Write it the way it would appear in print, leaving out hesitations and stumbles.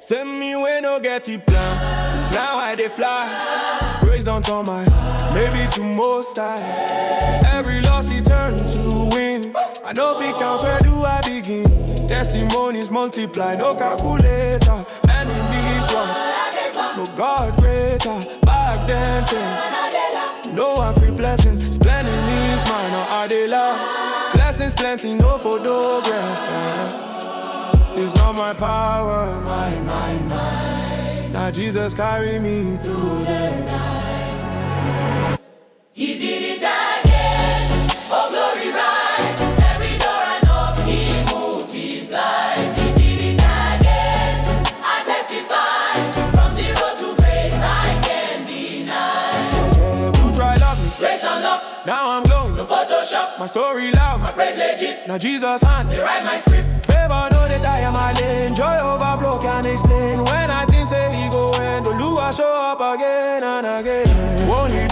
Send me when no get it plan. Now I dey fly. Praise don't on my maybe to most high. Every loss he turn to win. I know we count, where do I begin? Testimonies multiply, no calculator. Enemies watch, no God greater. Back then things, no one free blessing. Splendid means mine, no are they love. Blessings plenty, no photograph. It's not my power, mine. Now Jesus carry me through the night. He did it again, oh glory rise. Every door I knock, he multiplies. He did it again, I testify. From zero to grace, I can't deny. Yeah, you try love me, Grace unlocked, now I'm glowing. no Photoshop, My story loud, my praise legit. now Jesus hand. They write my script. Favor know that I am my lane. Joy overflow can't explain. When I think say he go end, the Lua show up again and again. Won't he